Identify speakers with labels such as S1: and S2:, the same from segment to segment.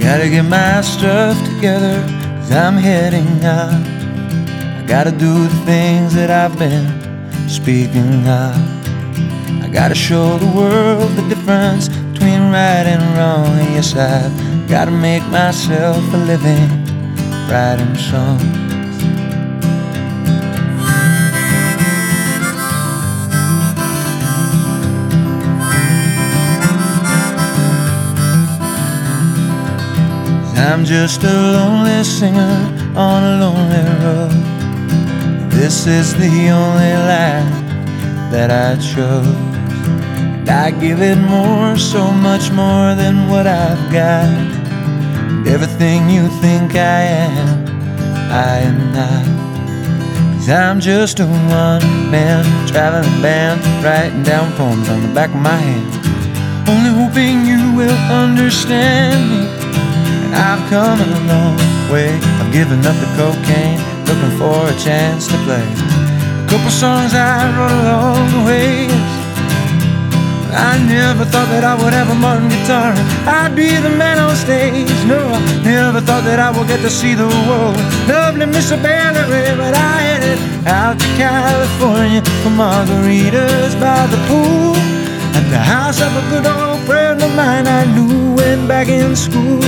S1: Gotta get my stuff together, 'cause I'm heading out. I gotta do the things that I've been speaking of. I gotta show the world the difference between right and wrong. And yes, I've gotta make myself a living writing songs. I'm just a lonely singer on a lonely road. This is the only life that I chose. And I give it more, so much more than what I've got. And everything you think I am not. 'Cause I'm just a one-man traveling band, writing down poems on the back of my hand. Only hoping you will understand me. I've come a long way. I've given up the cocaine, looking for a chance to play a couple songs I wrote along the way. I never thought that I would have a modern guitar, I'd be the man on stage. No, I never thought that I would get to see the world. Lovely Miss Valerie, but I headed out to California for margaritas by the pool, at the house of a good old friend of mine I knew when back in school.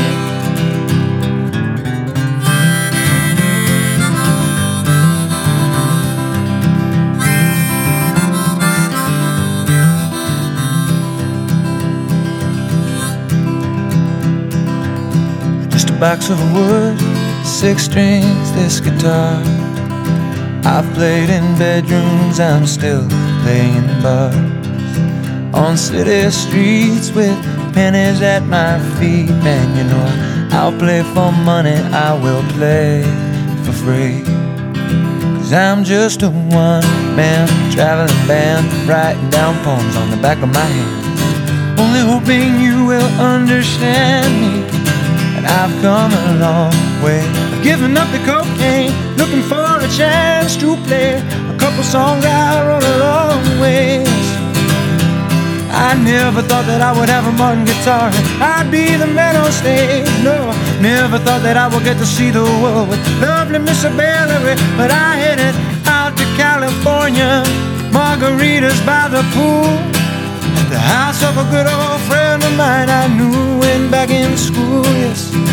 S1: Box of wood, 6 strings, this guitar. I've played in bedrooms, I'm still playing in bars, on city streets with pennies at my feet. And you know I'll play for money, I will play for free. 'Cause I'm just a one-man traveling band, writing down poems on the back of my hand. Only hoping you will understand me. And I've come a long way. I've given up the cocaine, looking for a chance to play a couple songs I wrote along the ways. I never thought that I would have a modern guitar, I'd be the man on stage. No, never thought that I would get to see the world with lovely Miss Valerie. But I headed out to California, margaritas by the pool, at the house of a good old friend of mine I knew when back in school. Yes,